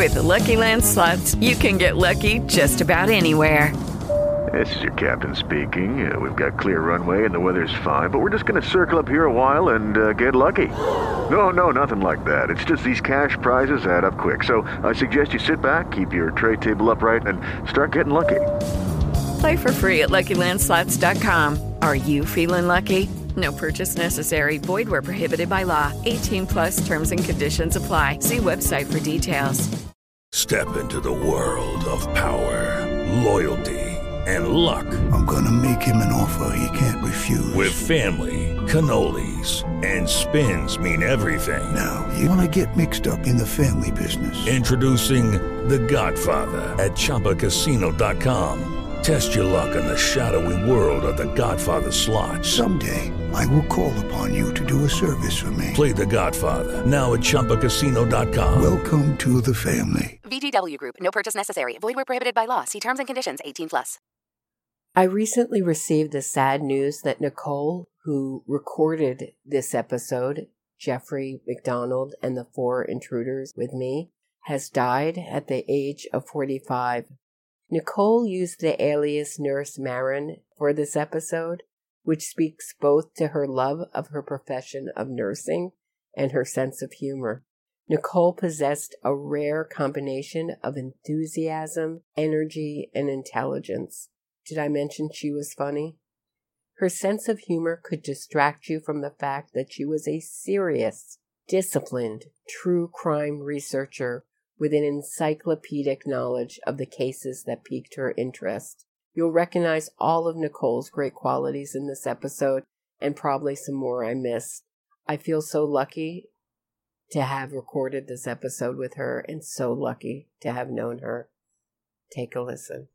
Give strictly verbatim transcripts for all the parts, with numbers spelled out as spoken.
With the Lucky Land Slots, you can get lucky just about anywhere. This is your captain speaking. Uh, we've got clear runway and the weather's fine, but we're just going to circle up here a while and uh, get lucky. No, no, nothing like that. It's just these cash prizes add up quick. So I suggest you sit back, keep your tray table upright, and start getting lucky. Play for free at Lucky Land Slots dot com. Are you feeling lucky? No purchase necessary. Void where prohibited by law. eighteen plus terms and conditions apply. See website for details. Step into the world of power, loyalty, and luck. I'm gonna make him an offer he can't refuse. With family, cannolis, and spins mean everything. Now, you wanna get mixed up in the family business. Introducing The Godfather at Chumba Casino dot com. Test your luck in the shadowy world of The Godfather slot. Someday, I will call upon you to do a service for me. Play The Godfather, now at Chumba Casino dot com. Welcome to the family. V G W Group. No purchase necessary. Void where prohibited by law. See terms and conditions. eighteen plus. I recently received the sad news that Nicole, who recorded this episode, Jeffrey McDonald and the Four Intruders with me, has died at the age of forty-five. Nicole used the alias Nurse Marin for this episode, which speaks both to her love of her profession of nursing and her sense of humor. Nicole possessed a rare combination of enthusiasm, energy, and intelligence. Did I mention she was funny? Her sense of humor could distract you from the fact that she was a serious, disciplined, true crime researcher with an encyclopedic knowledge of the cases that piqued her interest. You'll recognize all of Nicole's great qualities in this episode, and probably some more I missed. I feel so lucky to have recorded this episode with her, and so lucky to have known her. Take a listen.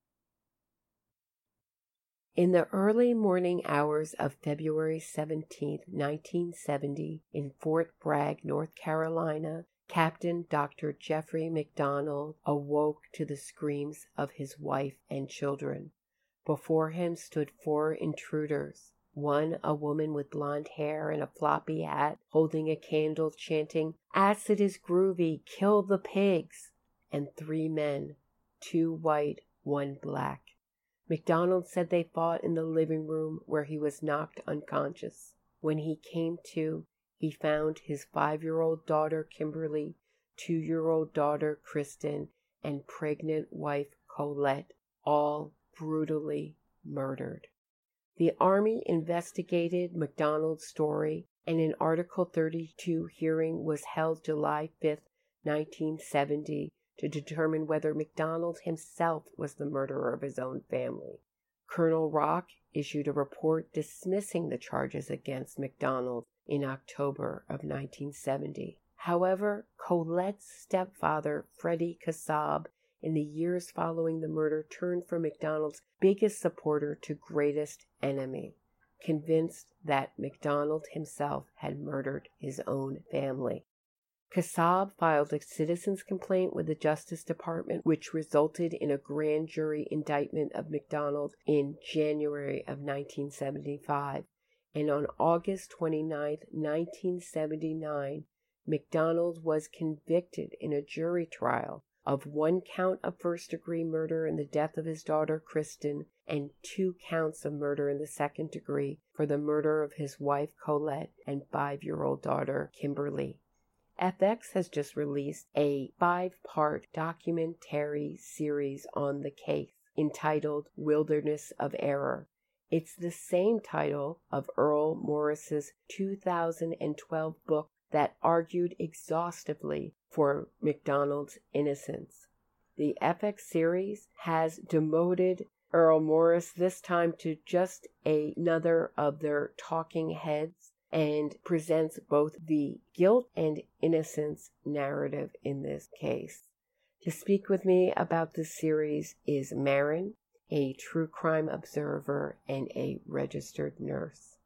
In the early morning hours of February seventeenth, nineteen seventy, in Fort Bragg, North Carolina, Captain Doctor Jeffrey McDonald awoke to the screams of his wife and children. Before him stood four intruders. One, a woman with blonde hair and a floppy hat, holding a candle, chanting, "Acid is groovy, kill the pigs!" And three men, two white, one black. McDonald said they fought in the living room where he was knocked unconscious. When he came to, he found his five-year-old daughter, Kimberly, two-year-old daughter, Kristen, and pregnant wife, Colette, all brutally murdered. The Army investigated McDonald's story, and an Article thirty-two hearing was held July fifth, nineteen seventy, to determine whether McDonald himself was the murderer of his own family. Colonel Rock issued a report dismissing the charges against McDonald in October of nineteen seventy. However, Colette's stepfather, Freddie Kassab, in the years following the murder, turned from McDonald's biggest supporter to greatest enemy, convinced that McDonald himself had murdered his own family. Kassab filed a citizen's complaint with the Justice Department, which resulted in a grand jury indictment of McDonald in January of nineteen seventy-five. And on August twenty-ninth, nineteen seventy-nine, McDonald was convicted in a jury trial of one count of first-degree murder in the death of his daughter, Kristen, and two counts of murder in the second degree for the murder of his wife, Colette, and five-year-old daughter, Kimberly. F X has just released a five-part documentary series on the case entitled Wilderness of Error. It's the same title of Earl Morris's two thousand twelve book that argued exhaustively for McDonald's innocence. The F X series has demoted Earl Morris this time to just another of their talking heads and presents both the guilt and innocence narrative in this case. To speak with me about this series is Marin, a true crime observer and a registered nurse.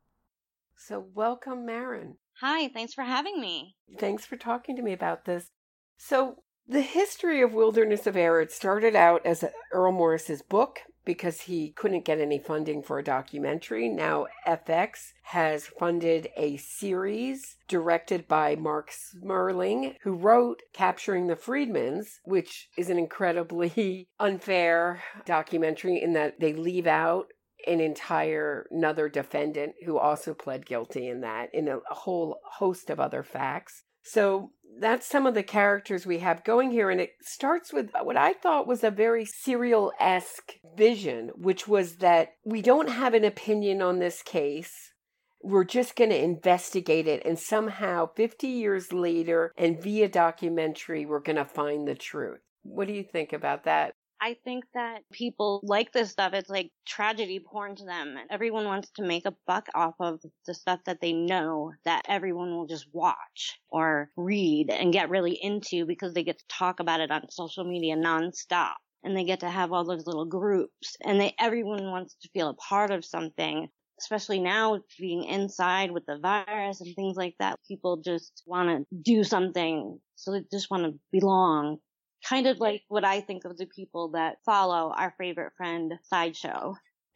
So welcome, Marin. Hi, thanks for having me. Thanks for talking to me about this. So the history of Wilderness of Error, it started out as a, Earl Morris's book because he couldn't get any funding for a documentary. Now F X has funded a series directed by Mark Smerling, who wrote Capturing the Friedmans, which is an incredibly unfair documentary in that they leave out an entire another defendant who also pled guilty in that, in a, a whole host of other facts. So that's some of the characters we have going here. And it starts with what I thought was a very serial-esque vision, which was that we don't have an opinion on this case. We're just going to investigate it. And somehow fifty years later and via documentary, we're going to find the truth. What do you think about that? I think that people like this stuff. It's like tragedy porn to them. Everyone wants to make a buck off of the stuff that they know that everyone will just watch or read and get really into because they get to talk about it on social media nonstop. And they get to have all those little groups. And they everyone wants to feel a part of something, especially now being inside with the virus and things like that. People just want to do something. So they just want to belong. Kind of like what I think of the people that follow our favorite friend, Sideshow.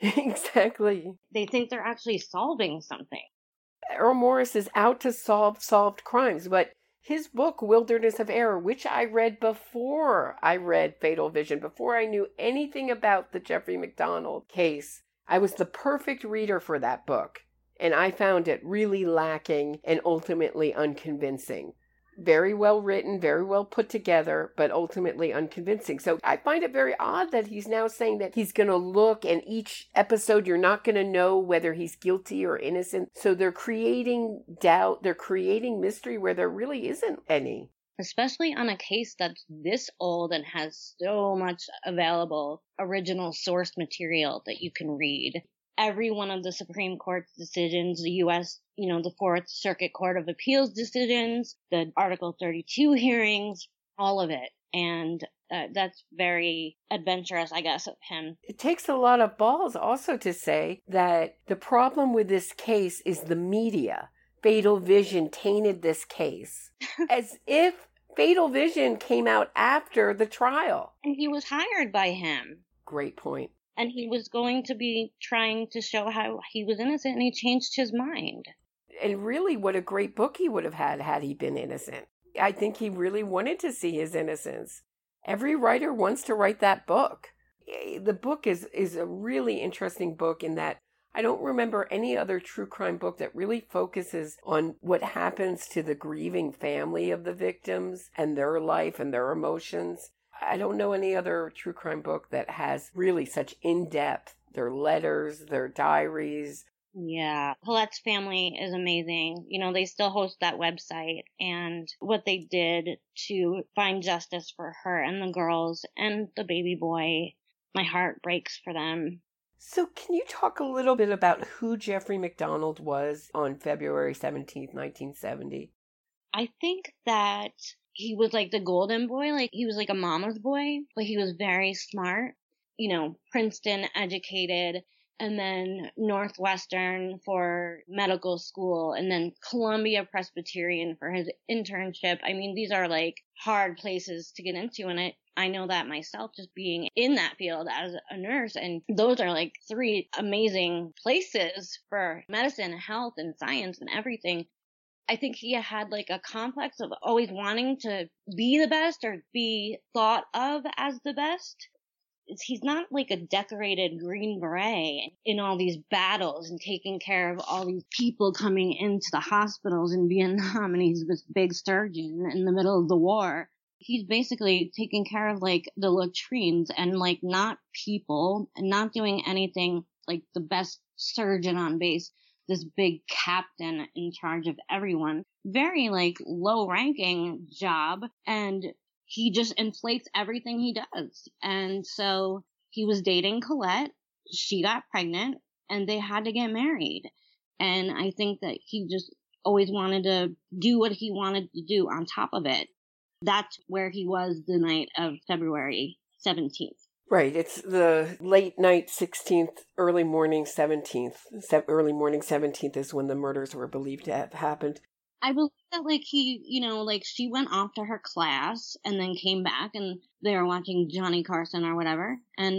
Exactly. They think they're actually solving something. Errol Morris is out to solve solved crimes, but his book, Wilderness of Error, which I read before I read Fatal Vision, before I knew anything about the Jeffrey MacDonald case, I was the perfect reader for that book. And I found it really lacking and ultimately unconvincing. Very well written, very well put together, but ultimately unconvincing. So I find it very odd that he's now saying that he's going to look, and each episode you're not going to know whether he's guilty or innocent. So they're creating doubt, they're creating mystery where there really isn't any. Especially on a case that's this old and has so much available original source material that you can read. Every one of the Supreme Court's decisions, the U S, you know, the Fourth Circuit Court of Appeals decisions, the Article thirty-two hearings, all of it. And uh, that's very adventurous, I guess, of him. It takes a lot of balls also to say that the problem with this case is the media. Fatal Vision tainted this case. As if Fatal Vision came out after the trial. And he was hired by him. Great point. And he was going to be trying to show how he was innocent, and he changed his mind. And really, what a great book he would have had had he been innocent. I think he really wanted to see his innocence. Every writer wants to write that book. The book is, is a really interesting book in that I don't remember any other true crime book that really focuses on what happens to the grieving family of the victims and their life and their emotions. I don't know any other true crime book that has really such in-depth, their letters, their diaries. Yeah, Paulette's family is amazing. You know, they still host that website, and what they did to find justice for her and the girls and the baby boy, my heart breaks for them. So can you talk a little bit about who Jeffrey MacDonald was on February seventeenth, nineteen seventy? I think that he was like the golden boy, like he was like a mama's boy, but he was very smart, you know, Princeton educated, and then Northwestern for medical school, and then Columbia Presbyterian for his internship. I mean, these are like hard places to get into, and I, I know that myself, just being in that field as a nurse, and those are like three amazing places for medicine, health, and science and everything. I think he had like a complex of always wanting to be the best or be thought of as the best. He's not like a decorated Green Beret in all these battles and taking care of all these people coming into the hospitals in Vietnam, and he's this big surgeon in the middle of the war. He's basically taking care of like the latrines and like not people and not doing anything like the best surgeon on base. This big captain in charge of everyone. Very, like, low-ranking job, and he just inflates everything he does. And so he was dating Colette, she got pregnant, and they had to get married. And I think that he just always wanted to do what he wanted to do on top of it. That's where he was the night of February seventeenth. Right. It's the late night sixteenth, early morning seventeenth. Early morning seventeenth is when the murders were believed to have happened. I believe that, like, he, you know, like, she went off to her class and then came back and they were watching Johnny Carson or whatever. And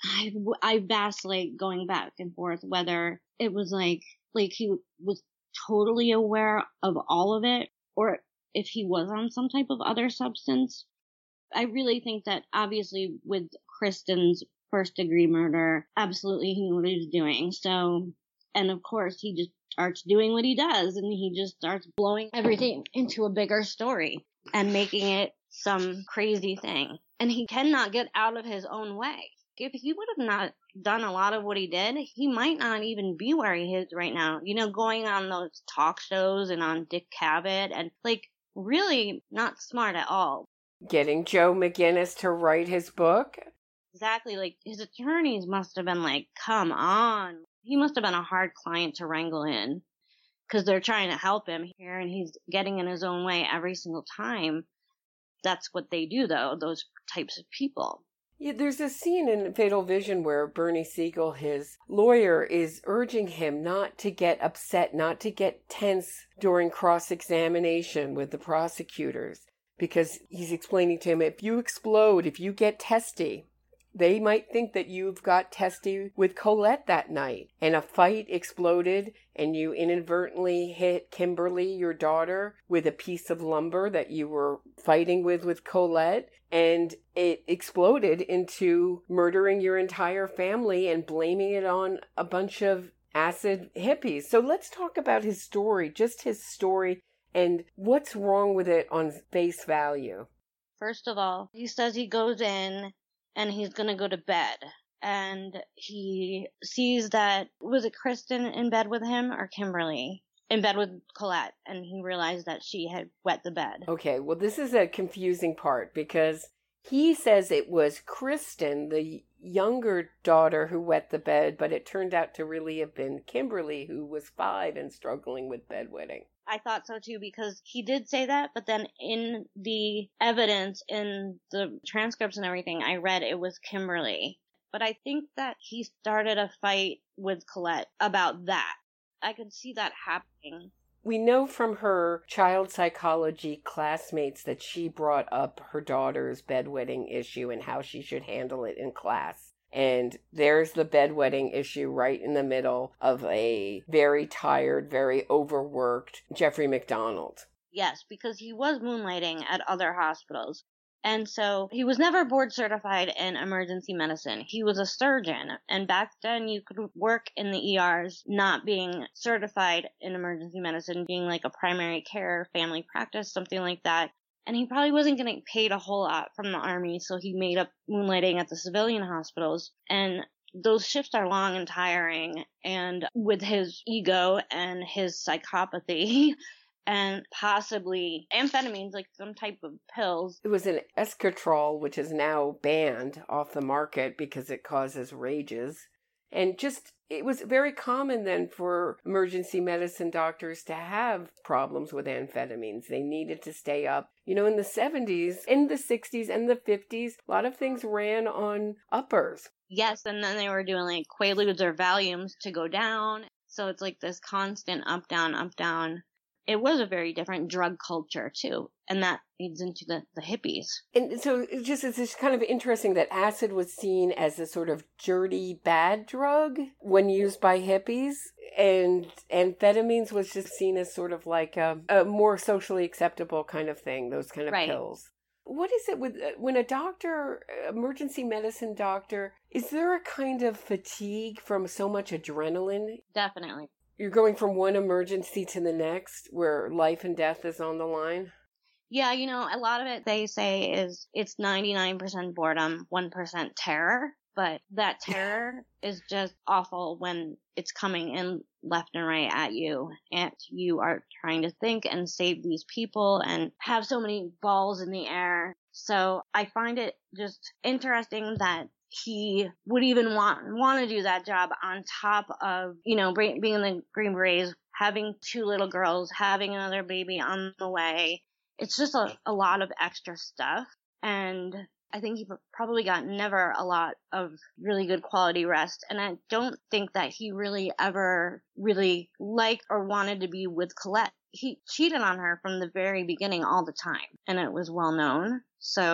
I, I vacillate going back and forth whether it was like, like he was totally aware of all of it or if he was on some type of other substance. I really think that obviously with Kristen's first degree murder, absolutely he knew what he was doing. So, and of course he just starts doing what he does and he just starts blowing everything into a bigger story and making it some crazy thing. And he cannot get out of his own way. If he would have not done a lot of what he did, he might not even be where he is right now. You know, going on those talk shows and on Dick Cavett and like really not smart at all. Getting Joe McGinnis to write his book? Exactly. Like his attorneys must have been like, come on. He must have been a hard client to wrangle in because they're trying to help him here and he's getting in his own way every single time. That's what they do, though, those types of people. Yeah, there's a scene in Fatal Vision where Bernie Siegel, his lawyer, is urging him not to get upset, not to get tense during cross-examination with the prosecutors, because he's explaining to him, if you explode, if you get testy, they might think that you've got testy with Colette that night, and a fight exploded, and you inadvertently hit Kimberly, your daughter, with a piece of lumber that you were fighting with with Colette, and it exploded into murdering your entire family and blaming it on a bunch of acid hippies. So let's talk about his story, just his story, and what's wrong with it on face value. First of all, he says he goes in and he's going to go to bed. And he sees that, was it Kristen in bed with him or Kimberly? In bed with Colette. And he realized that she had wet the bed. Okay, well, this is a confusing part because he says it was Kristen, the younger daughter, who wet the bed, but it turned out to really have been Kimberly, who was five and struggling with bedwetting. I thought so too, because he did say that, but then in the evidence, in the transcripts and everything, I read it was Kimberly. But I think that he started a fight with Colette about that. I could see that happening. We know from her child psychology classmates that she brought up her daughter's bedwetting issue and how she should handle it in class. And there's the bedwetting issue right in the middle of a very tired, very overworked Jeffrey McDonald. Yes, because he was moonlighting at other hospitals. And so he was never board certified in emergency medicine. He was a surgeon. And back then you could work in the E Rs not being certified in emergency medicine, being like a primary care, family practice, something like that. And he probably wasn't getting paid a whole lot from the Army, so he made up moonlighting at the civilian hospitals. And those shifts are long and tiring. And with his ego and his psychopathy and possibly amphetamines, like some type of pills. It was an Esketrol, which is now banned off the market because it causes rages. And just, it was very common then for emergency medicine doctors to have problems with amphetamines. They needed to stay up. You know, in the seventies, in the sixties, and the fifties, a lot of things ran on uppers. Yes, and then they were doing like Quaaludes or Valiums to go down. So it's like this constant up, down, up, down. It was a very different drug culture, too. And that leads into the, the hippies. And so it's just, it's just kind of interesting that acid was seen as a sort of dirty, bad drug when used by hippies. And amphetamines was just seen as sort of like a, a more socially acceptable kind of thing, those kind of right. pills. What is it with, when a doctor, emergency medicine doctor, is there a kind of fatigue from so much adrenaline? Definitely. You're going from one emergency to the next where life and death is on the line? Yeah, you know, a lot of it they say is it's ninety-nine percent boredom, one percent terror. But that terror is just awful when it's coming in left and right at you. And you are trying to think and save these people and have so many balls in the air. So I find it just interesting that he would even want want to do that job on top of, you know, being in the Green Berets, having two little girls, having another baby on the way. It's just a, a lot of extra stuff. And I think he probably got never a lot of really good quality rest. And I don't think that he really ever really liked or wanted to be with Colette. He cheated on her from the very beginning all the time. And it was well known. So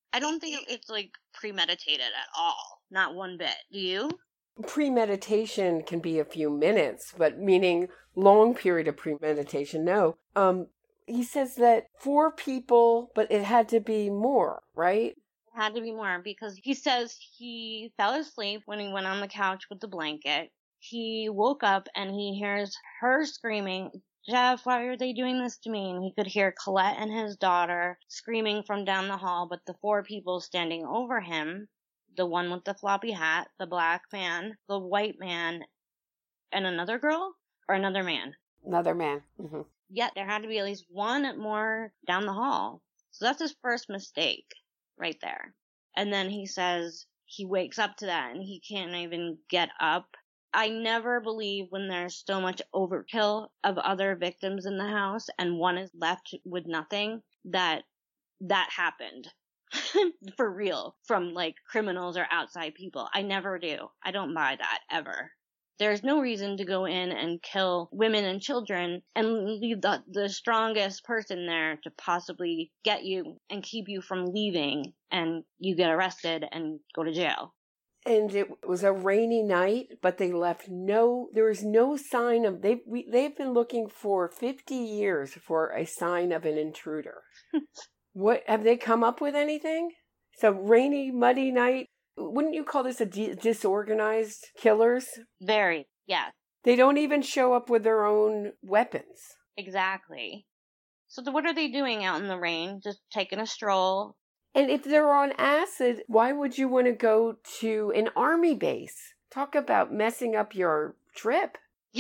I don't think it's, like, premeditated at all. Not one bit. Do you? Premeditation can be a few minutes, but meaning long period of premeditation, no. Um, he says that four people, but it had to be more, right? It had to be more because he says he fell asleep when he went on the couch with the blanket. He woke up and he hears her screaming, Jeff, why are they doing this to me? And he could hear Colette and his daughter screaming from down the hall, but the four people standing over him, the one with the floppy hat, the black man, the white man, and another girl? Or another man? Another man. Mm-hmm. Yet there had to be at least one more down the hall. So that's his first mistake right there. And then he says he wakes up to that and he can't even get up. I never believe when there's so much overkill of other victims in the house and one is left with nothing that that happened for real from like criminals or outside people. I never do. I don't buy that ever. There's no reason to go in and kill women and children and leave the, the strongest person there to possibly get you and keep you from leaving and you get arrested and go to jail. And it was a rainy night, but they left no, there was no sign of, they, we, they've been looking for fifty years for a sign of an intruder. What, have they come up with anything? It's a rainy, muddy night. Wouldn't you call this a de- disorganized killers? Very, yeah. They don't even show up with their own weapons. Exactly. So the, what are they doing out in the rain? Just taking a stroll? And if they're on acid, why would you want to go to an army base? Talk about messing up your trip.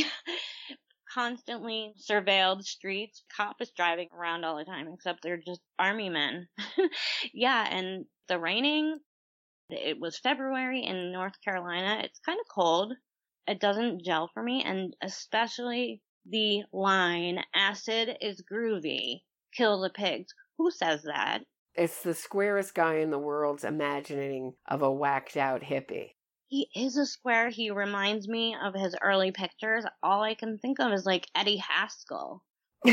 Constantly surveilled streets. Cop is driving around all the time, except they're just army men. Yeah, and the raining, it was February in North Carolina. It's kind of cold. It doesn't gel for me, and especially the line, acid is groovy, kill the pigs. Who says that? It's the squarest guy in the world's imagining of a whacked out hippie. He is a square. He reminds me of his early pictures. All I can think of is like Eddie Haskell.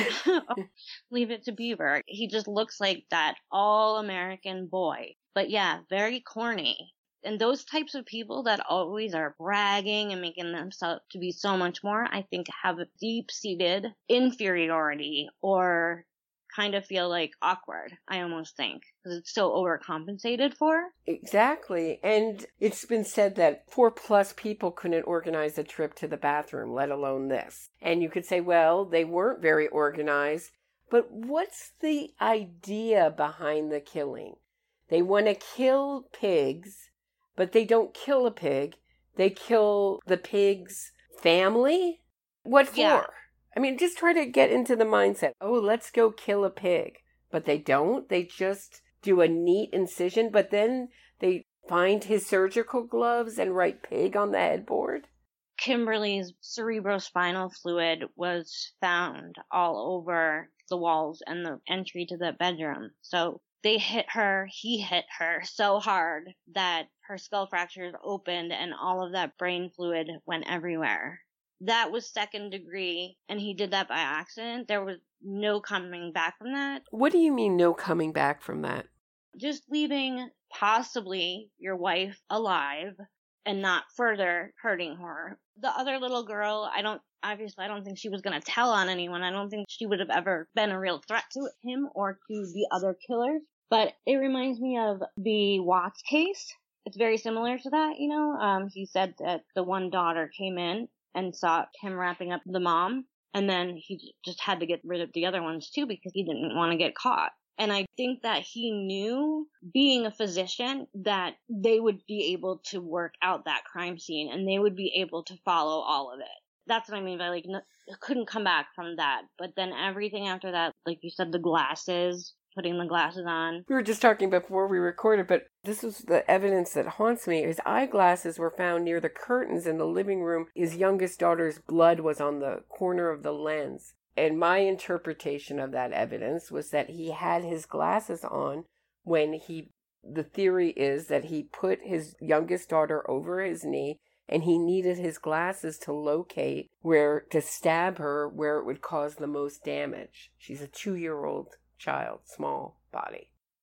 Leave It to Beaver. He just looks like that all-American boy. But yeah, very corny. And those types of people that always are bragging and making themselves to be so much more, I think have a deep-seated inferiority or kind of feel like awkward, I almost think, because it's so overcompensated for. Exactly. And it's been said that four plus people couldn't organize a trip to the bathroom, let alone this. And you could say, well, they weren't very organized. But what's the idea behind the killing? They want to kill pigs, but they don't kill a pig. They kill the pig's family? What for? Yeah. I mean, just try to get into the mindset. Oh, let's go kill a pig. But they don't. They just do a neat incision, but then they find his surgical gloves and write pig on the headboard. Kimberly's cerebrospinal fluid was found all over the walls and the entry to the bedroom. So they hit her, he hit her so hard that her skull fractures opened and all of that brain fluid went everywhere. That was second degree, and he did that by accident. There was no coming back from that. What do you mean no coming back from that? Just leaving possibly your wife alive and not further hurting her. The other little girl, I don't, obviously I don't think she was going to tell on anyone. I don't think she would have ever been a real threat to him or to the other killers. But it reminds me of the Watts case. It's very similar to that, you know. Um, he said that the one daughter came in and saw him wrapping up the mom, and then he just had to get rid of the other ones too because he didn't want to get caught. And I think that he knew, being a physician, that they would be able to work out that crime scene and they would be able to follow all of it. That's what I mean by, like, no, couldn't come back from that. But then everything after that, like you said, the glasses, putting the glasses on. We were just talking before we recorded, but this is the evidence that haunts me. His eyeglasses were found near the curtains in the living room. His youngest daughter's blood was on the corner of the lens. And my interpretation of that evidence was that he had his glasses on when he, the theory is that he put his youngest daughter over his knee and he needed his glasses to locate where, to stab her where it would cause the most damage. She's a two-year-old child, small body.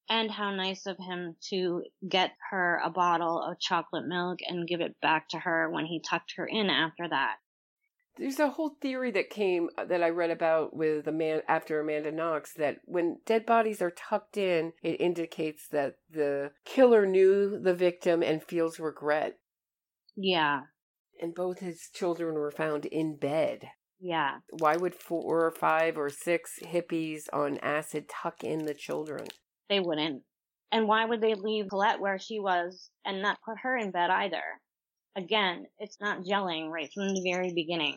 And how nice of him to get her a bottle of chocolate milk and give it back to her when he tucked her in after that. There's a whole theory that came that I read about with a man after Amanda Knox that when dead bodies are tucked in, it indicates that the killer knew the victim and feels regret. Yeah. And both his children were found in bed. Yeah. Why would four or five or six hippies on acid tuck in the children? They wouldn't. And why would they leave Colette where she was and not put her in bed either? Again, it's not gelling right from the very beginning.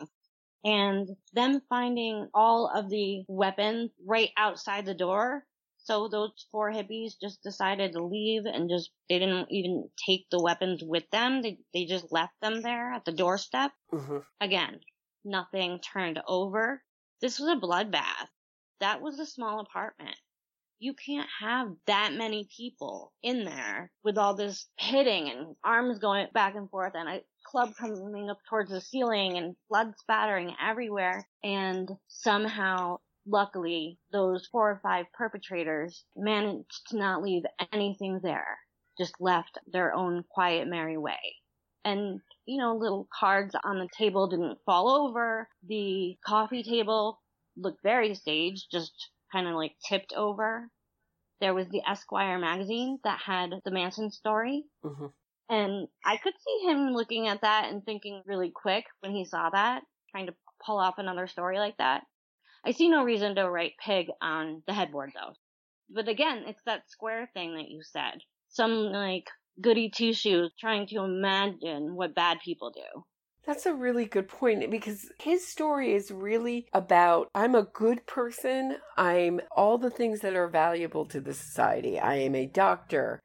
And them finding all of the weapons right outside the door. So those four hippies just decided to leave and just, they didn't even take the weapons with them. They, they just left them there at the doorstep. Mm-hmm. Again, nothing turned over. This was a bloodbath. That was a small apartment. You can't have that many people in there with all this hitting and arms going back and forth and a club coming up towards the ceiling and blood spattering everywhere. And somehow, luckily, those four or five perpetrators managed to not leave anything there, just left their own quiet, merry way. And, you know, little cards on the table didn't fall over. The coffee table looked very staged, just kind of like tipped over. There was the Esquire magazine that had the Manson story. Mm-hmm. And I could see him looking at that and thinking really quick when he saw that, trying to pull off another story like that. I see no reason to write pig on the headboard though. But again, it's that square thing that you said. Some like goody two-shoes trying to imagine what bad people do. That's a really good point because his story is really about, I'm a good person. I'm all the things that are valuable to the society. I am a doctor.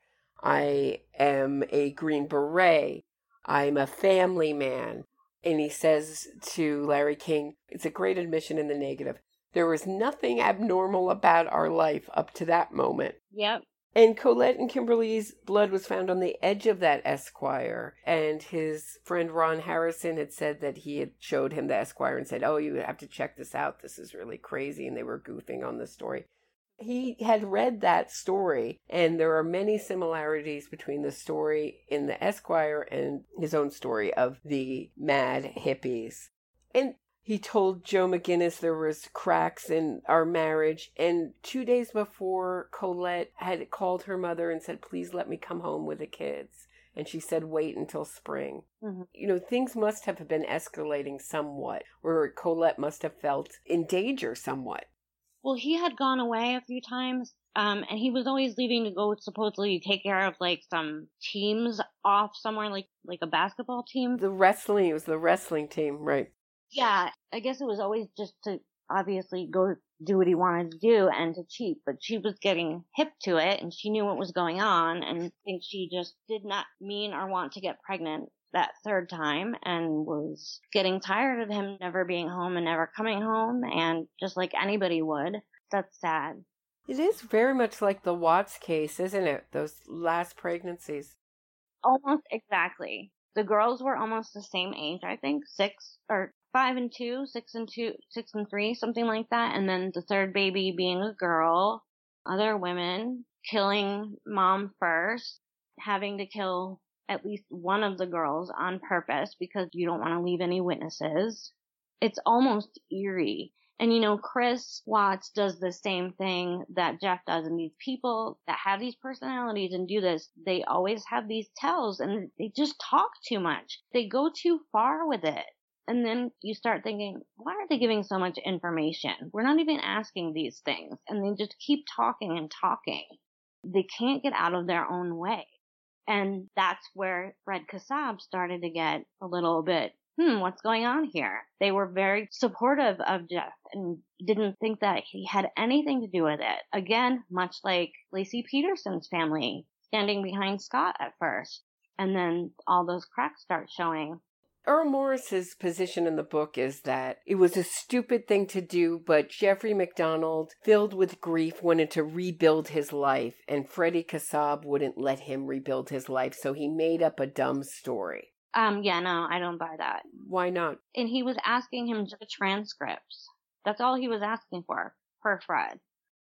I am a Green Beret. I'm a family man. And he says to Larry King, it's a great admission in the negative. There was nothing abnormal about our life up to that moment. Yep. And Colette and Kimberly's blood was found on the edge of that Esquire. And his friend Ron Harrison had said that he had showed him the Esquire and said, oh, you have to check this out. This is really crazy. And they were goofing on the story. He had read that story, and there are many similarities between the story in the Esquire and his own story of the mad hippies. And he told Joe McGinnis there was cracks in our marriage. And two days before, Colette had called her mother and said, please let me come home with the kids. And she said, wait until spring. Mm-hmm. You know, things must have been escalating somewhat, or Colette must have felt in danger somewhat. Well, he had gone away a few times, um, and he was always leaving to go supposedly take care of, like, some teams off somewhere, like like a basketball team. The wrestling, it was the wrestling team, right. Yeah, I guess it was always just to obviously go do what he wanted to do and to cheat, but she was getting hip to it, and she knew what was going on, and I think she just did not mean or want to get pregnant that third time and was getting tired of him never being home and never coming home, and just like anybody would. That's sad. It is very much like the Watts case, isn't it? Those last pregnancies. Almost exactly. The girls were almost the same age, I think, six or five and two, six and two, six and three, something like that. And then the third baby being a girl, other women killing mom first, having to kill at least one of the girls on purpose because you don't want to leave any witnesses. It's almost eerie. And, you know, Chris Watts does the same thing that Jeff does. And these people that have these personalities and do this, they always have these tells and they just talk too much. They go too far with it. And then you start thinking, why are they giving so much information? We're not even asking these things. And they just keep talking and talking. They can't get out of their own way. And that's where Fred Kassab started to get a little bit, hmm, what's going on here? They were very supportive of Jeff and didn't think that he had anything to do with it. Again, much like Lacey Peterson's family standing behind Scott at first. And then all those cracks start showing. Earl Morris's position in the book is that it was a stupid thing to do, but Jeffrey MacDonald, filled with grief, wanted to rebuild his life, and Freddie Kassab wouldn't let him rebuild his life, so he made up a dumb story. Um, yeah, no, I don't buy that. Why not? And he was asking him the transcripts. That's all he was asking for, for Fred.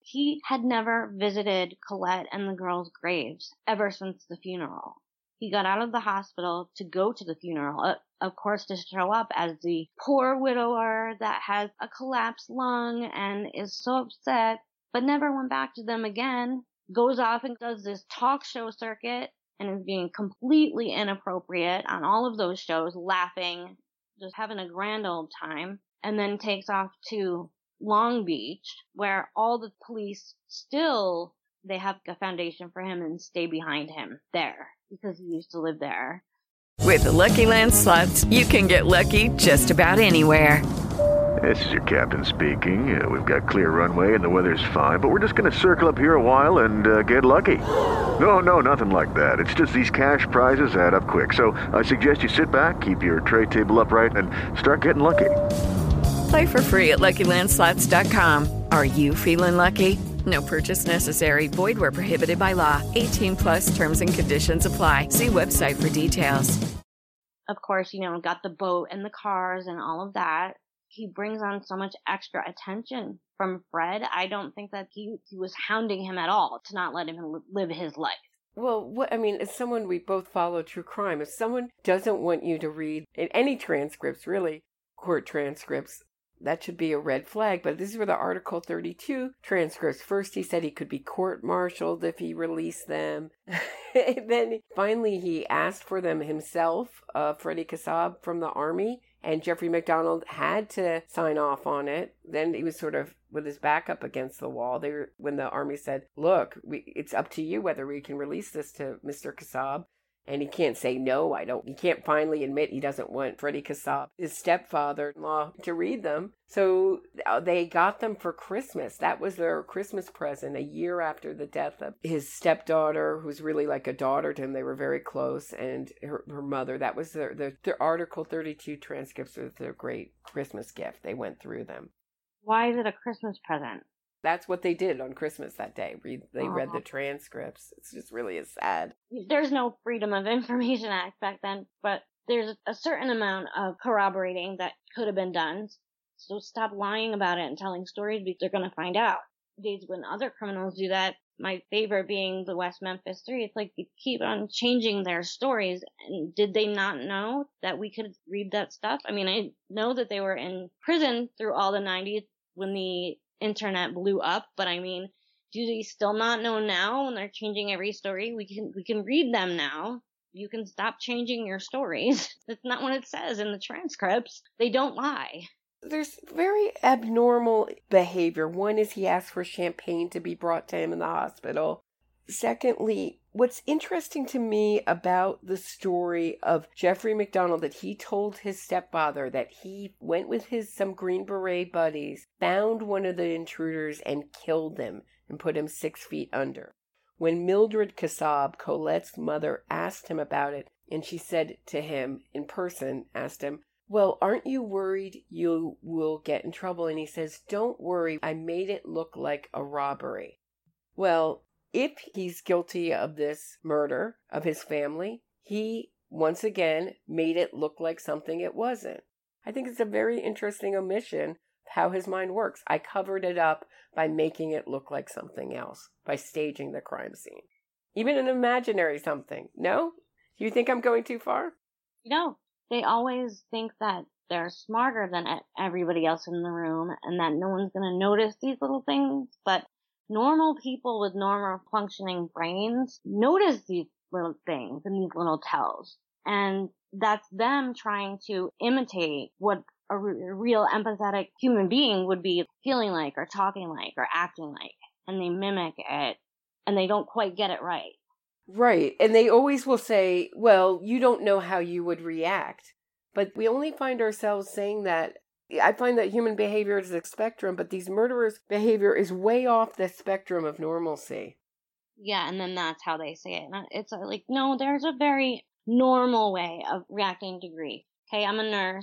He had never visited Colette and the girls' graves ever since the funeral. He got out of the hospital to go to the funeral, uh, of course to show up as the poor widower that has a collapsed lung and is so upset, but never went back to them again, goes off and does this talk show circuit and is being completely inappropriate on all of those shows, laughing, just having a grand old time, and then takes off to Long Beach, where all the police still, they have a foundation for him and stay behind him there because he used to live there. With the Lucky Land Slots, you can get lucky just about anywhere. This is your captain speaking. Uh, we've got clear runway and the weather's fine, but we're just going to circle up here a while and uh, get lucky. No, no, nothing like that. It's just these cash prizes add up quick. So I suggest you sit back, keep your tray table upright, and start getting lucky. Play for free at Lucky Land Slots dot com. Are you feeling lucky? No purchase necessary. Void where prohibited by law. eighteen plus terms and conditions apply. See website for details. Of course, you know, got the boat and the cars and all of that. He brings on so much extra attention from Fred. I don't think that he, he was hounding him at all to not let him live his life. Well, what I mean, as someone, we both follow true crime. If someone doesn't want you to read in any transcripts, really, court transcripts, that should be a red flag. But these were the Article thirty-two transcripts. First, he said he could be court-martialed if he released them. Then, finally, he asked for them himself, uh, Freddie Kassab from the Army. And Jeffrey MacDonald had to sign off on it. Then he was sort of with his back up against the wall. They were, when the Army said, look, we, it's up to you whether we can release this to Mister Kassab. And he can't say, no, I don't. He can't finally admit he doesn't want Freddie Kassab, his stepfather-in-law, to read them. So they got them for Christmas. That was their Christmas present, a year after the death of his stepdaughter, who's really like a daughter to him. They were very close. And her, her mother, that was their, their, their Article thirty-two transcripts was their great Christmas gift. They went through them. Why is it a Christmas present? That's what they did on Christmas that day. Read, they Aww. read the transcripts. It's just really sad. There's no Freedom of Information Act back then, but there's a certain amount of corroborating that could have been done. So stop lying about it and telling stories because they're going to find out. Days when other criminals do that, my favorite being the West Memphis Three, it's like they keep on changing their stories. And did they not know that we could read that stuff? I mean, I know that they were in prison through all the nineties when the internet blew up, but I mean, do they still not know now when they're changing every story? We can we can read them now. You can stop changing your stories. That's not what it says in the transcripts. They don't lie. There's very abnormal behavior. One is he asked for champagne to be brought to him in the hospital. Secondly, what's interesting to me about the story of Jeffrey MacDonald, that he told his stepfather that he went with his some Green Beret buddies, found one of the intruders and killed him and put him six feet under. When Mildred Kassab, Colette's mother, asked him about it, and she said to him in person, asked him, well, aren't you worried you will get in trouble? And he says, don't worry, I made it look like a robbery. Well, if he's guilty of this murder of his family, he, once again, made it look like something it wasn't. I think it's a very interesting omission of how his mind works. I covered it up by making it look like something else, by staging the crime scene. Even an imaginary something. No? Do you think I'm going too far? No. They always think that they're smarter than everybody else in the room and that no one's going to notice these little things, but normal people with normal functioning brains notice these little things and these little tells. And that's them trying to imitate what a re- real empathetic human being would be feeling like or talking like or acting like. And they mimic it and they don't quite get it right. Right. And they always will say, well, you don't know how you would react. But we only find ourselves saying that. I find that human behavior is a spectrum, but these murderers' behavior is way off the spectrum of normalcy. Yeah, and then that's how they say it. It's like, no, there's a very normal way of reacting to grief. Okay, I'm a nurse.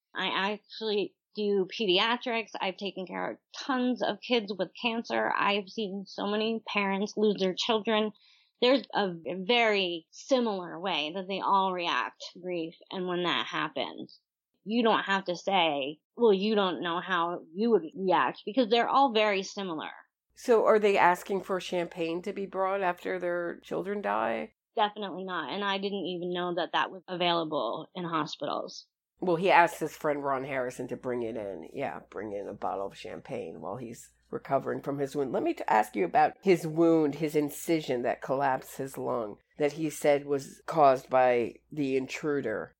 I actually do pediatrics. I've taken care of tons of kids with cancer. I've seen so many parents lose their children. There's a very similar way that they all react to grief, and when that happens, you don't have to say, well, you don't know how you would react, because they're all very similar. So are they asking for champagne to be brought after their children die? Definitely not. And I didn't even know that that was available in hospitals. Well, he asked his friend Ron Harrison to bring it in. Yeah, bring in a bottle of champagne while he's recovering from his wound. Let me t- ask you about his wound, his incision that collapsed his lung, that he said was caused by the intruder.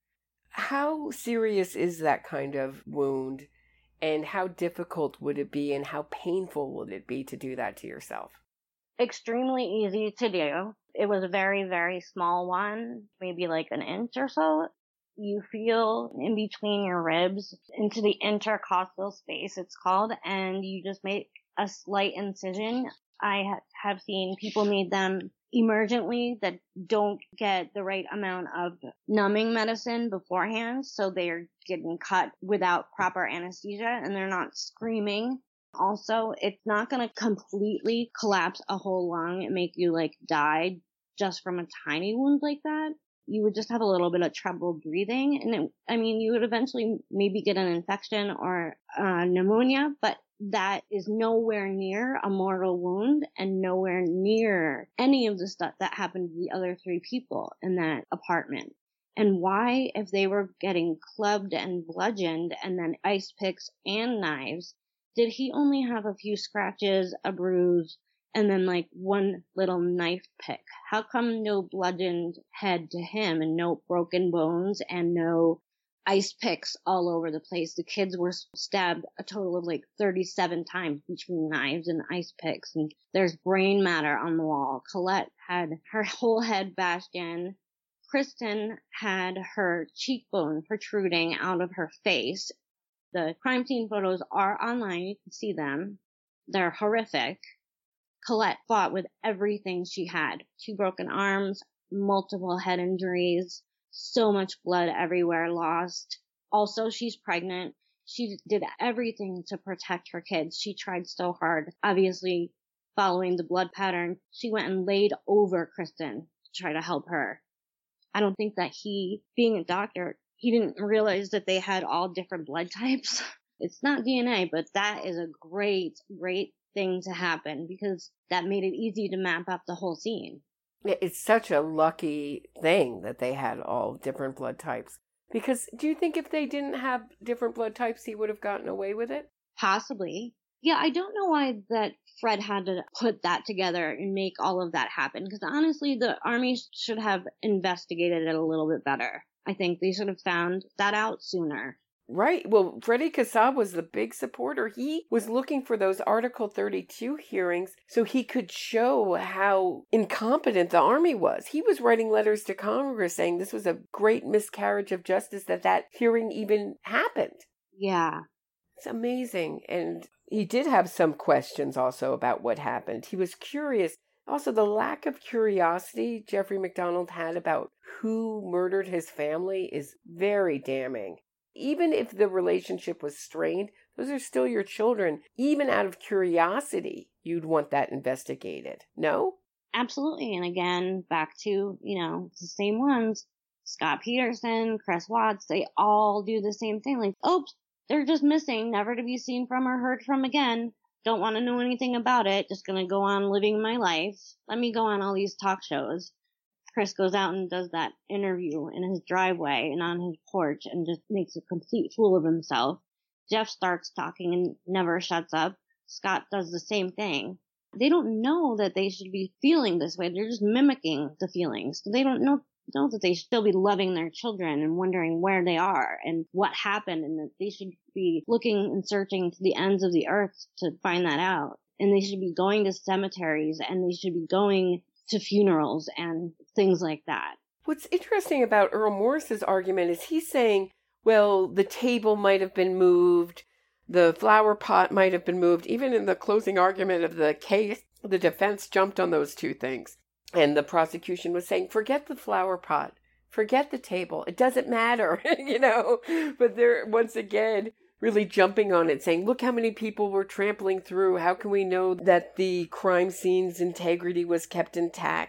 How serious is that kind of wound, and how difficult would it be, and how painful would it be to do that to yourself? Extremely easy to do. It was a very, very small one, maybe like an inch or so. You feel in between your ribs into the intercostal space, it's called, and you just make a slight incision. I ha- have seen people need them emergently that don't get the right amount of numbing medicine beforehand, so they're getting cut without proper anesthesia and they're not screaming. Also, it's not going to completely collapse a whole lung and make you like die just from a tiny wound like that. You would just have a little bit of trouble breathing. And it, I mean, you would eventually maybe get an infection or uh, pneumonia, but that is nowhere near a mortal wound and nowhere near any of the stuff that happened to the other three people in that apartment. And why, if they were getting clubbed and bludgeoned and then ice picks and knives, did he only have a few scratches, a bruise, and then like one little knife pick? How come no bludgeoned head to him and no broken bones and no ice picks all over the place? The kids were stabbed a total of like thirty-seven times between knives and ice picks, and there's brain matter on the wall. Colette had her whole head bashed in. Kristen had her cheekbone protruding out of her face. The crime scene photos are online. You can see them. They're horrific. Colette fought with everything she had. Two broken arms, multiple head injuries, so much blood everywhere lost. Also, she's pregnant. She did everything to protect her kids. She tried so hard. Obviously, following the blood pattern, she went and laid over Kristen to try to help her. I don't think that he, being a doctor, he didn't realize that they had all different blood types. It's not D N A, but that is a great, great thing to happen because that made it easy to map up the whole scene. It's such a lucky thing that they had all different blood types. Because do you think if they didn't have different blood types, he would have gotten away with it? Possibly. Yeah, I don't know why that Fred had to put that together and make all of that happen. Because honestly, the Army should have investigated it a little bit better. I think they should have found that out sooner. Right. Well, Freddie Kassab was the big supporter. He was looking for those Article thirty-two hearings so he could show how incompetent the Army was. He was writing letters to Congress saying this was a great miscarriage of justice that that hearing even happened. Yeah. It's amazing. And he did have some questions also about what happened. He was curious. Also, the lack of curiosity Jeffrey MacDonald had about who murdered his family is very damning. Even if the relationship was strained, those are still your children. Even out of curiosity, you'd want that investigated. No? Absolutely. And again, back to, you know, it's the same ones. Scott Peterson, Chris Watts, they all do the same thing. Like, oops, they're just missing, never to be seen from or heard from again. Don't want to know anything about it. Just going to go on living my life. Let me go on all these talk shows. Chris goes out and does that interview in his driveway and on his porch and just makes a complete fool of himself. Jeff starts talking and never shuts up. Scott does the same thing. They don't know that they should be feeling this way. They're just mimicking the feelings. They don't know, know that they should still be loving their children and wondering where they are and what happened, and that they should be looking and searching to the ends of the earth to find that out. And they should be going to cemeteries and they should be going to funerals and things like that. What's interesting about Earl Morris's argument is he's saying, well, the table might have been moved, the flower pot might have been moved. Even in the closing argument of the case, the defense jumped on those two things. And the prosecution was saying, forget the flower pot, forget the table, it doesn't matter, you know. But they're, once again, really jumping on it, saying, look how many people were trampling through. How can we know that the crime scene's integrity was kept intact?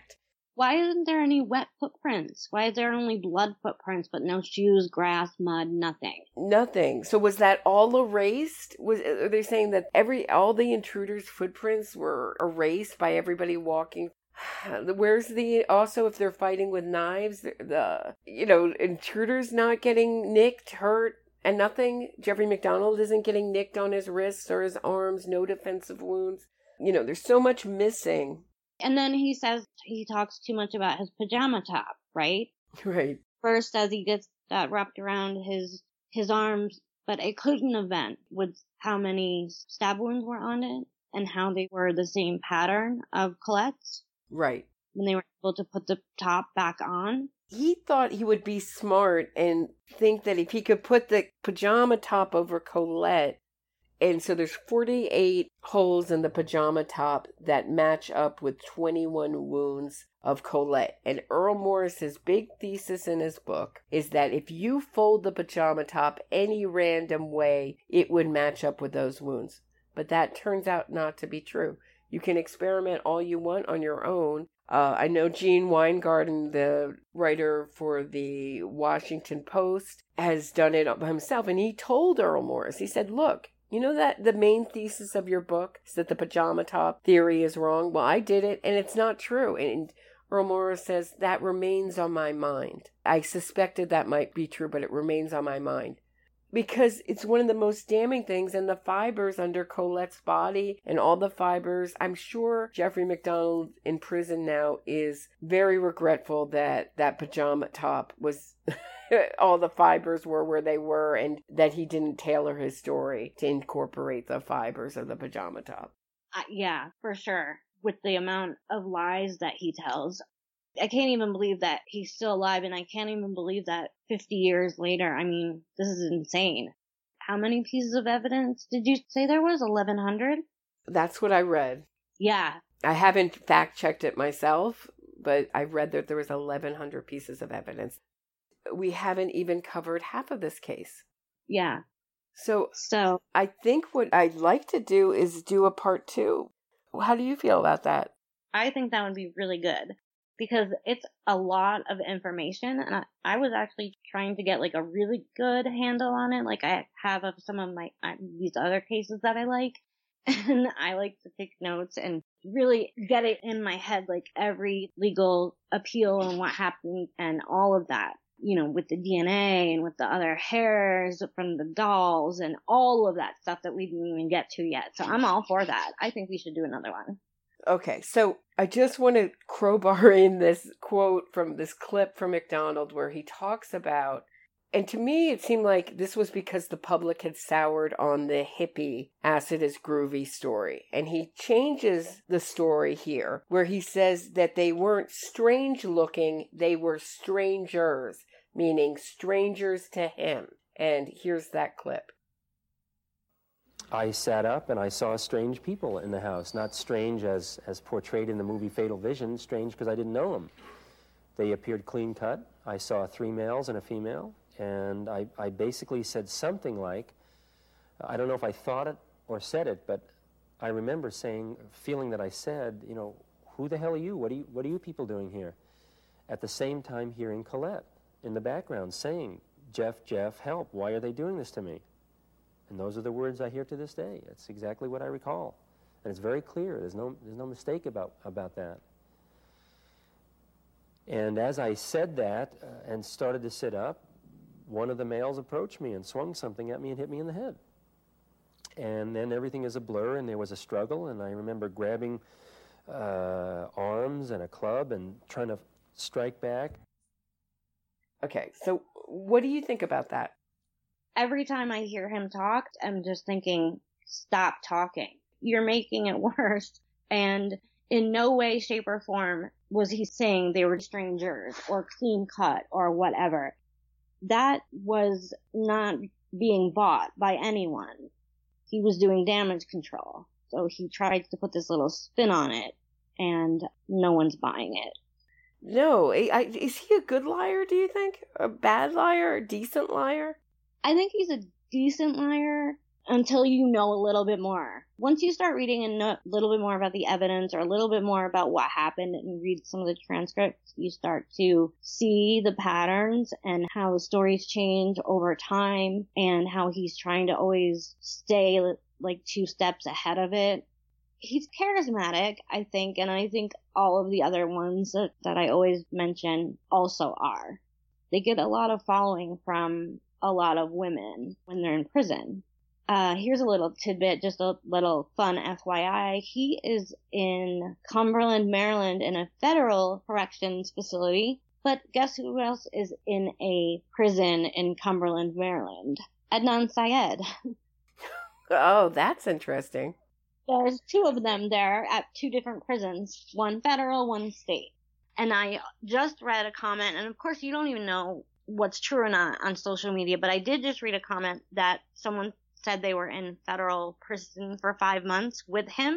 Why isn't there any wet footprints? Why is there only blood footprints, but no shoes, grass, mud, nothing? Nothing. So was that all erased? Was are they saying that every all the intruders' footprints were erased by everybody walking? Where's the also if they're fighting with knives, the, the you know intruders not getting nicked, hurt, and nothing? Jeffrey MacDonald isn't getting nicked on his wrists or his arms. No defensive wounds. You know, there's so much missing. And then he says he talks too much about his pajama top, right? Right. First says he gets that wrapped around his his arms, but it couldn't have been with how many stab wounds were on it and how they were the same pattern of Colette's. Right. When they were able to put the top back on. He thought he would be smart and think that if he could put the pajama top over Colette, and so there's forty-eight holes in the pajama top that match up with twenty-one wounds of Colette. And Earl Morris's big thesis in his book is that if you fold the pajama top any random way, it would match up with those wounds. But that turns out not to be true. You can experiment all you want on your own. Uh, I know Gene Weingarten, the writer for the Washington Post, has done it himself. And he told Earl Morris, he said, look, you know that the main thesis of your book is that the pajama top theory is wrong? Well, I did it, and it's not true. And Earl Morris says, that remains on my mind. I suspected that might be true, but it remains on my mind. Because it's one of the most damning things, and the fibers under Colette's body and all the fibers, I'm sure Jeffrey MacDonald in prison now is very regretful that that pajama top was, all the fibers were where they were, and that he didn't tailor his story to incorporate the fibers of the pajama top. Uh, yeah, for sure. With the amount of lies that he tells. I can't even believe that he's still alive, and I can't even believe that fifty years later. I mean, this is insane. How many pieces of evidence did you say there was? eleven hundred? That's what I read. Yeah. I haven't fact-checked it myself, but I read that there was eleven hundred pieces of evidence. We haven't even covered half of this case. Yeah. So, so I think what I'd like to do is do a part two. How do you feel about that? I think that would be really good. Because it's a lot of information, and I, I was actually trying to get like a really good handle on it, like I have of some of my uh, these other cases that I like, and I like to take notes and really get it in my head, like every legal appeal and what happened and all of that, you know, with the D N A and with the other hairs from the dolls and all of that stuff that we didn't even get to yet. So I'm all for that. I think we should do another one. Okay, so I just want to crowbar in this quote from this clip from MacDonald where he talks about, and to me it seemed like this was because the public had soured on the hippie acid is groovy story. And he changes the story here where he says that they weren't strange looking, they were strangers, meaning strangers to him. And here's that clip. I sat up and I saw strange people in the house. Not strange as, as portrayed in the movie Fatal Vision, strange because I didn't know them. They appeared clean cut. I saw three males and a female, and I, I basically said something like, I don't know if I thought it or said it, but I remember saying, feeling that I said, you know, who the hell are you? What are you, what are you people doing here? At the same time hearing Colette in the background saying, Jeff, Jeff, help, why are they doing this to me? And those are the words I hear to this day. That's exactly what I recall. And it's very clear. There's no, there's no mistake about, about that. And as I said that uh, and started to sit up, one of the males approached me and swung something at me and hit me in the head. And then everything is a blur, and there was a struggle, and I remember grabbing uh, arms and a club and trying to strike back. Okay, so what do you think about that? Every time I hear him talk, I'm just thinking, stop talking. You're making it worse. And in no way, shape, or form was he saying they were strangers or clean cut or whatever. That was not being bought by anyone. He was doing damage control. So he tried to put this little spin on it, and no one's buying it. No. I, I, is he a good liar, do you think? A bad liar? A decent liar? I think he's a decent liar. until you know a little bit more. Once you start reading and know a little bit more about the evidence or a little bit more about what happened and read some of the transcripts, you start to see the patterns and how the stories change over time and how he's trying to always stay like two steps ahead of it. He's charismatic, I think, and I think all of the other ones that, that I always mention also are. They get a lot of following from a lot of women when they're in prison. Uh, here's a little tidbit, just a little fun F Y I. He is in Cumberland, Maryland, in a federal corrections facility. But guess who else is in a prison in Cumberland, Maryland? Adnan Syed. Oh, that's interesting. There's two of them there at two different prisons, one federal, one state. And I just read a comment, and of course you don't even know what's true or not on social media, but I did just read a comment that someone said they were in federal prison for five months with him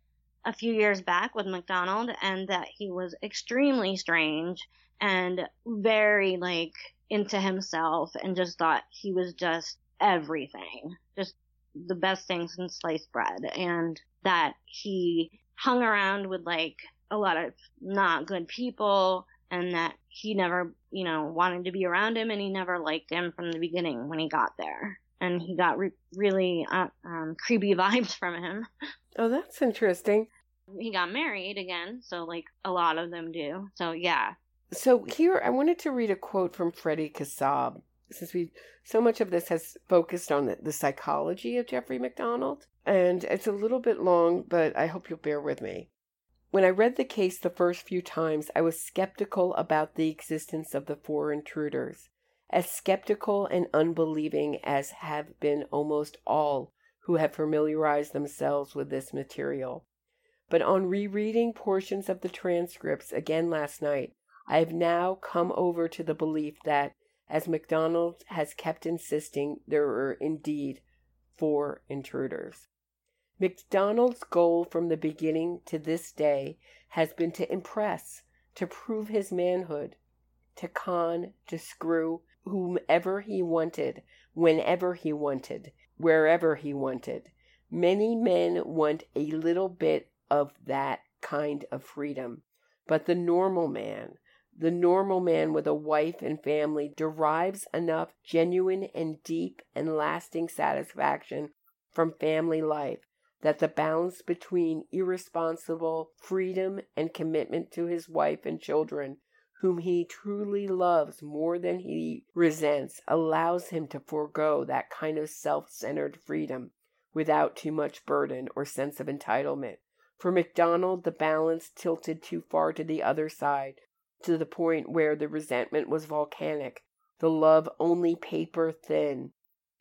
a few years back with McDonald, and that he was extremely strange and very, like, into himself and just thought he was just everything, just the best thing since sliced bread, and that he hung around with, like, a lot of not good people, and that he never, you know, wanted to be around him, and he never liked him from the beginning when he got there. And he got re- really uh, um, creepy vibes from him. Oh, that's interesting. He got married again, so, like, a lot of them do. So, yeah. So here, I wanted to read a quote from Freddie Kassab, since we so much of this has focused on the, the psychology of Jeffrey MacDonald. And it's a little bit long, but I hope you'll bear with me. When I read the case the first few times, I was skeptical about the existence of the four intruders. As skeptical and unbelieving as have been almost all who have familiarized themselves with this material. But on rereading portions of the transcripts again last night, I have now come over to the belief that, as MacDonald has kept insisting, there were indeed four intruders. MacDonald's goal from the beginning to this day has been to impress, to prove his manhood, to con, to screw whomever he wanted, whenever he wanted, wherever he wanted. Many men want a little bit of that kind of freedom, but the normal man, the normal man with a wife and family derives enough genuine and deep and lasting satisfaction from family life that the balance between irresponsible freedom and commitment to his wife and children, whom he truly loves more than he resents, allows him to forego that kind of self-centered freedom without too much burden or sense of entitlement. For MacDonald, the balance tilted too far to the other side, to the point where the resentment was volcanic, the love only paper thin.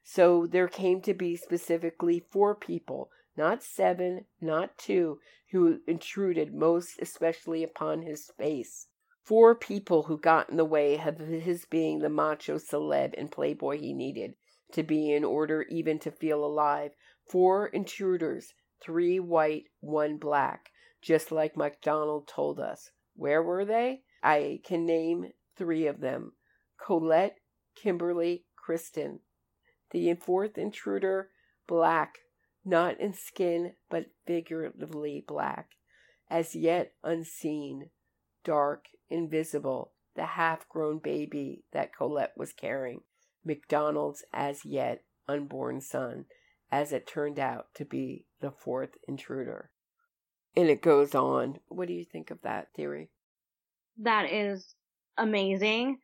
So there came to be specifically four people, not seven, not two, who intruded most especially upon his space. Four people who got in the way of his being the macho celeb and playboy he needed to be in order even to feel alive. Four intruders, three white, one black, just like MacDonald told us. Where were they? I can name three of them. Colette, Kimberly, Kristen. The fourth intruder, black, not in skin, but figuratively black, as yet unseen, dark, invisible, the half-grown baby that Colette was carrying, MacDonald's as yet unborn son, as it turned out to be the fourth intruder. And it goes on. What do you think of that theory? That is amazing.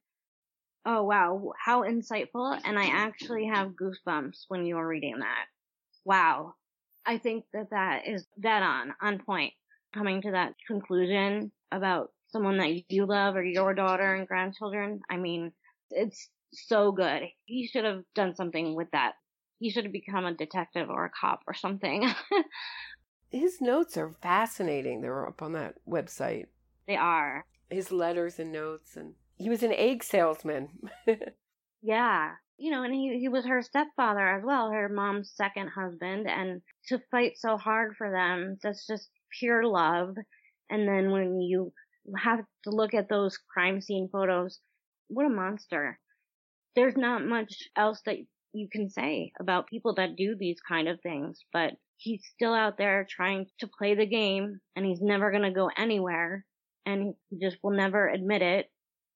Oh, wow. How insightful. And I actually have goosebumps when you were reading that. Wow. I think that that is dead on, on point. Coming to that conclusion about someone that you love or your daughter and grandchildren. I mean, it's so good. He should have done something with that. He should have become a detective or a cop or something. His notes are fascinating. They're up on that website. They are. His letters and notes. And he was an egg salesman. Yeah. You know, and he, he was her stepfather as well, her mom's second husband. And to fight so hard for them, that's just pure love. And then when you have to look at those crime scene photos, what a monster. There's not much else that you can say about people that do these kind of things, but he's still out there trying to play the game, and he's never going to go anywhere, and he just will never admit it.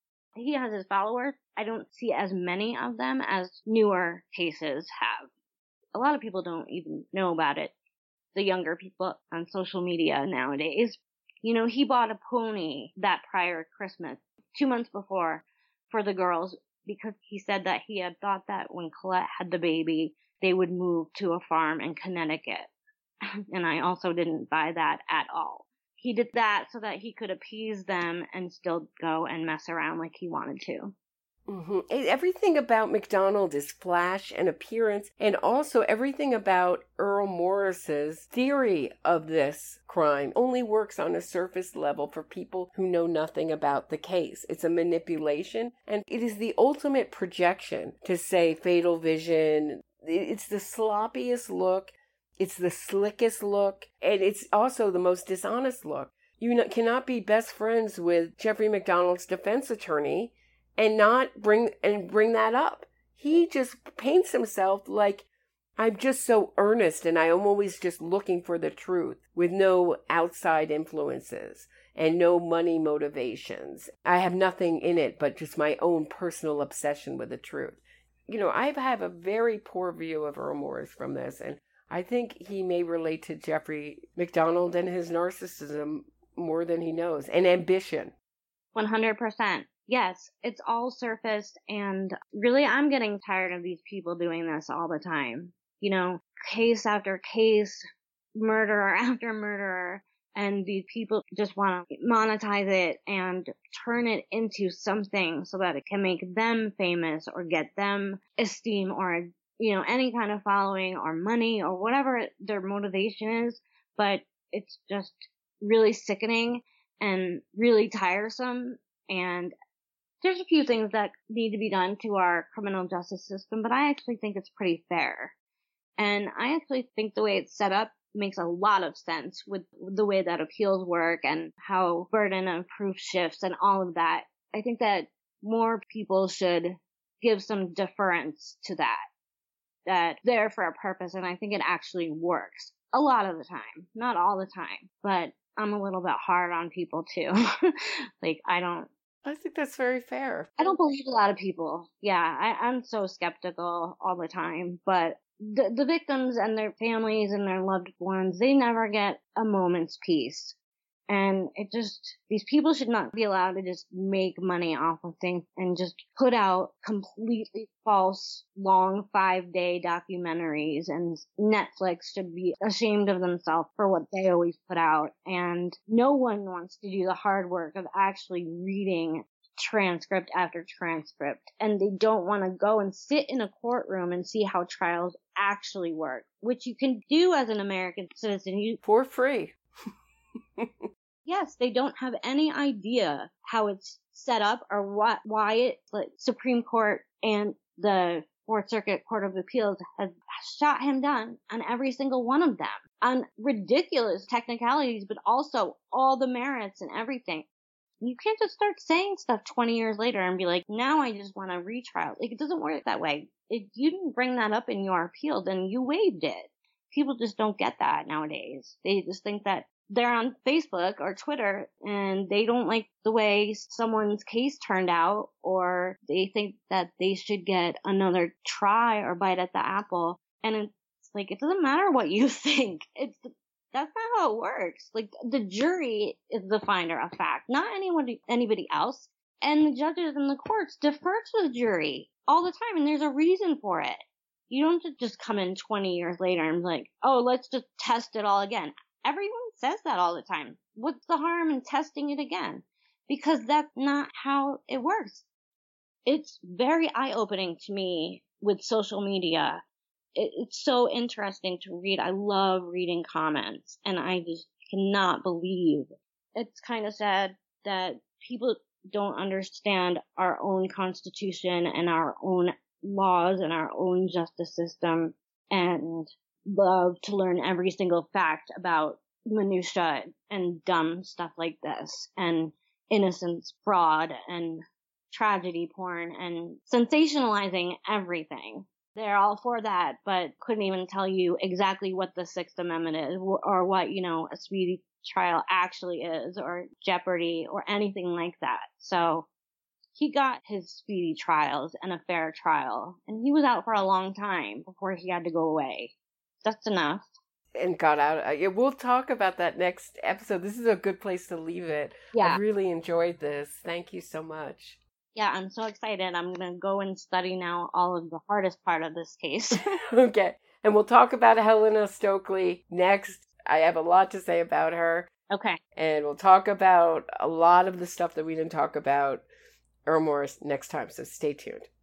He has his followers. I don't see as many of them as newer cases have. A lot of people don't even know about it, the younger people on social media nowadays. You know, he bought a pony that prior Christmas, two months before, for the girls, because he said that he had thought that when Colette had the baby, they would move to a farm in Connecticut. And I also didn't buy that at all. He did that so that he could appease them and still go and mess around like he wanted to. Mm-hmm. Everything about MacDonald is flash and appearance, and also everything about Earl Morris's theory of this crime only works on a surface level for people who know nothing about the case. It's a manipulation, and it is the ultimate projection to say fatal vision. It's the sloppiest look, it's the slickest look, and it's also the most dishonest look. You cannot be best friends with Jeffrey MacDonald's defense attorney and not bring and bring that up. He just paints himself like, I'm just so earnest and I am always just looking for the truth with no outside influences and no money motivations. I have nothing in it but just my own personal obsession with the truth. You know, I have a very poor view of Earl Morris from this, and I think he may relate to Jeffrey MacDonald and his narcissism more than he knows, and ambition. one hundred percent. Yes, it's all surface, and really I'm getting tired of these people doing this all the time. You know, case after case, murderer after murderer, and these people just want to monetize it and turn it into something so that it can make them famous or get them esteem or, you know, any kind of following or money or whatever their motivation is. But it's just really sickening and really tiresome, and there's a few things that need to be done to our criminal justice system, but I actually think it's pretty fair. And I actually think the way it's set up makes a lot of sense with the way that appeals work and how burden of proof shifts and all of that. I think that more people should give some deference to that, that they're for a purpose, and I think it actually works a lot of the time. Not all the time, but I'm a little bit hard on people too. Like, I don't I think that's very fair. I don't believe a lot of people. Yeah, I, I'm so skeptical all the time. But the, the victims and their families and their loved ones, they never get a moment's peace. And it just, these people should not be allowed to just make money off of things and just put out completely false, long five-day documentaries. And Netflix should be ashamed of themselves for what they always put out. And no one wants to do the hard work of actually reading transcript after transcript. And they don't want to go and sit in a courtroom and see how trials actually work, which you can do as an American citizen. You, for free. Yes, they don't have any idea how it's set up or what, why it, like, Supreme Court and the Fourth Circuit Court of Appeals has shot him down on every single one of them on ridiculous technicalities, but also all the merits and everything. You can't just start saying stuff twenty years later and be like, now I just want a retrial. Like, it doesn't work that way. If you didn't bring that up in your appeal, then you waived it. People just don't get that nowadays. They just think that they're on Facebook or Twitter and they don't like the way someone's case turned out, or they think that they should get another try or bite at the apple. And it's like, it doesn't matter what you think. It's, that's not how it works. Like, the jury is the finder of fact, not anyone, anybody else. And the judges and the courts defer to the jury all the time, and there's a reason for it. You don't just come in twenty years later and be like, oh, let's just test it all again. Everyone says that all the time. What's the harm in testing it again? Because that's not how it works. It's very eye-opening to me with social media. It, it's so interesting to read. I love reading comments, and I just cannot believe. It's kind of sad that people don't understand our own Constitution and our own laws and our own justice system, and love to learn every single fact about minutia and dumb stuff like this, and innocence, fraud, and tragedy porn, and sensationalizing everything. they're all for that, but couldn't even tell you exactly what the Sixth Amendment is or what, you know, a speedy trial actually is or jeopardy or anything like that. So he got his speedy trials and a fair trial, and he was out for a long time before he had to go away. That's enough. And got out. Uh, yeah, we'll talk about that next episode. This is a good place to leave it. Yeah. I really enjoyed this. Thank you so much. Yeah, I'm so excited. I'm going to go and study now all of the hardest part of this case. Okay. And we'll talk about Helena Stokely next. I have a lot to say about her. Okay. And we'll talk about a lot of the stuff that we didn't talk about Earl Morris next time. So stay tuned.